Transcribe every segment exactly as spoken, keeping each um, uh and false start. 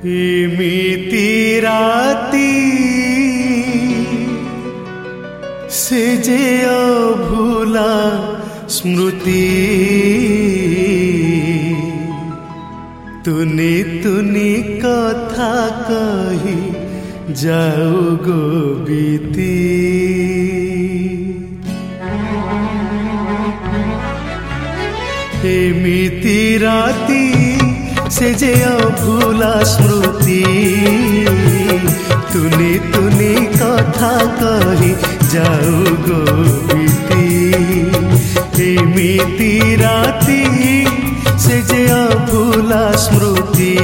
इमिति राती से जे अभूला स्मृति तुनी तुनी कथा कही जाऊ गो बीती। एमिति राती से जे अभूला स्मृति तुनी तुनी कथा कही जाऊ गो बीती। एमिति राती से जे अभूला स्मृति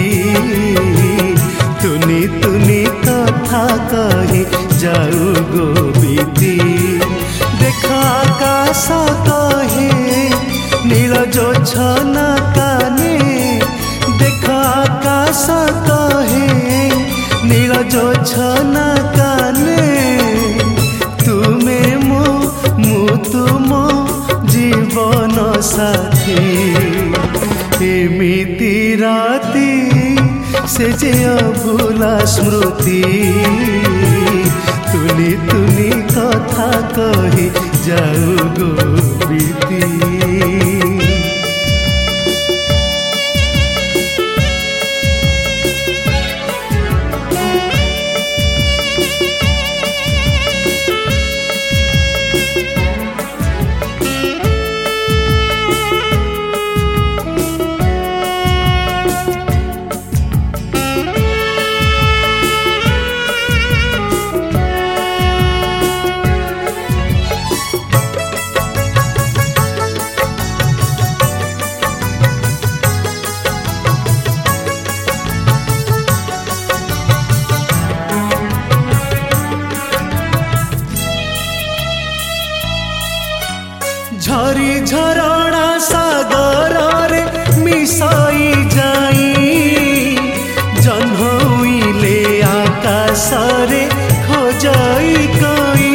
तुनी तुनी कथा कही जाऊ गो बीती। देखा आकाश कहे नील जोछना काने, देखा आकाश कहे नील जोछना काने, तुमे मो मु तुम जीवन साथी। एमिति राती से जे अभूला स्मृति तुनी तुनी कथा कही जाऊ गो बीती। झरी झरणा सागर रे मिसाई जाई, जन्हउइले आकाश रे खोजाई कई।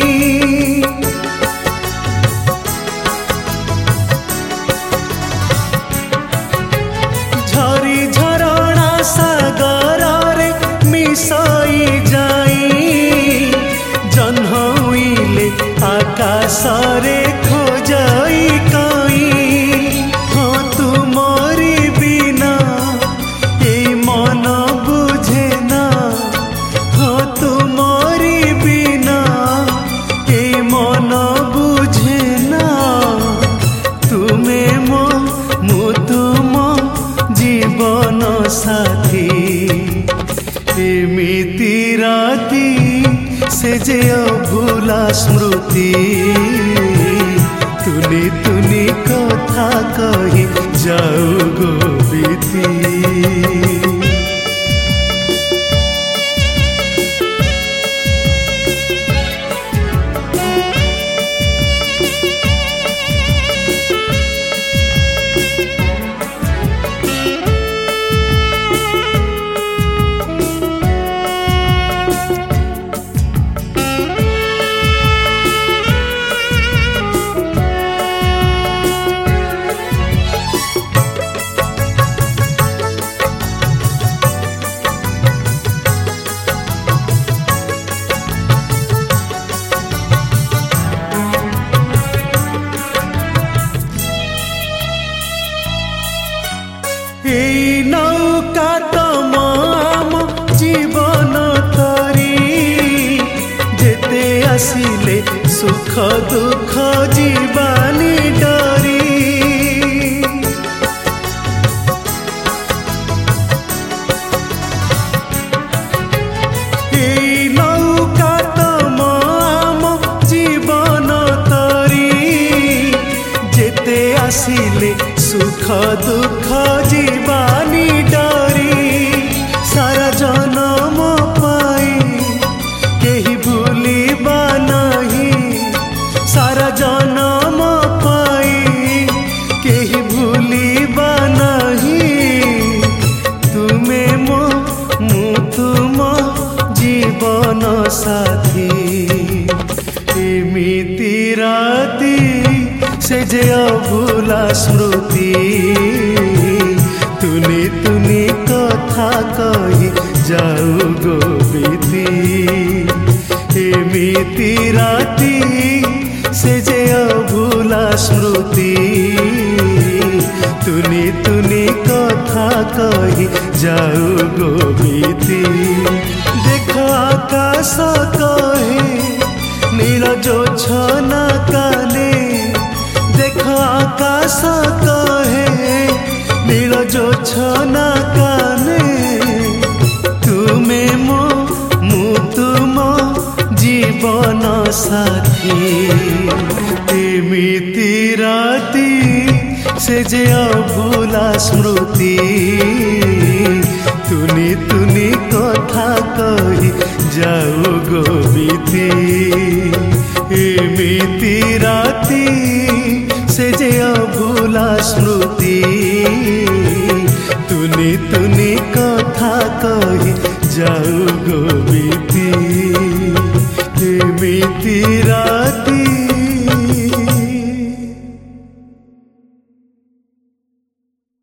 झरी झरणा सागर रे मिसाई जाई, जन्हउइले आकाश रे खोजाई कई। हाँ तुमरी बिना ये मन बुझे ना, हाँ तुमरी बिना ये मन बुझे ना, तुमे मो मु तुम जीवन साथी। एमिति राती से जे अभूला स्मृति तुनी तुनी कथा कही जाऊ गो बीती। এই নৌকা তমাম জীবন তরি, যেতে আসিলে সুখ দুঃখ জীবানী ডরি। এই নৌকা তমাম জীবন তরি, যেতে আসিলে सुख दुख जीवानी डरी। सारा जन्म पाई केही भूलिबा नहीं, सारा जन्म पाई केही भूलिबा नहीं, तुमे मो मु तुम जीवन साथी। एमिति राती से जे अभूला स्मृति तुनी तुनी कथा कही जाऊ गो बीती एमिति राती से जे अभूला स्मृति तुनी तुनी कथा कही जाऊ गो बीती देख आकाश कहे नील जोछना काले देख आकाश कहे नील जोछना काले तुमे मो मु तुम जीवन साथी एमिति राती से जे अभूला स्मृति तुनी तुनी कथा कही जाऊ गो बीती एमिति राती से जे अभूला स्मृति तुनी तुनी कथा कही जाऊ गो बीती एमिति राती।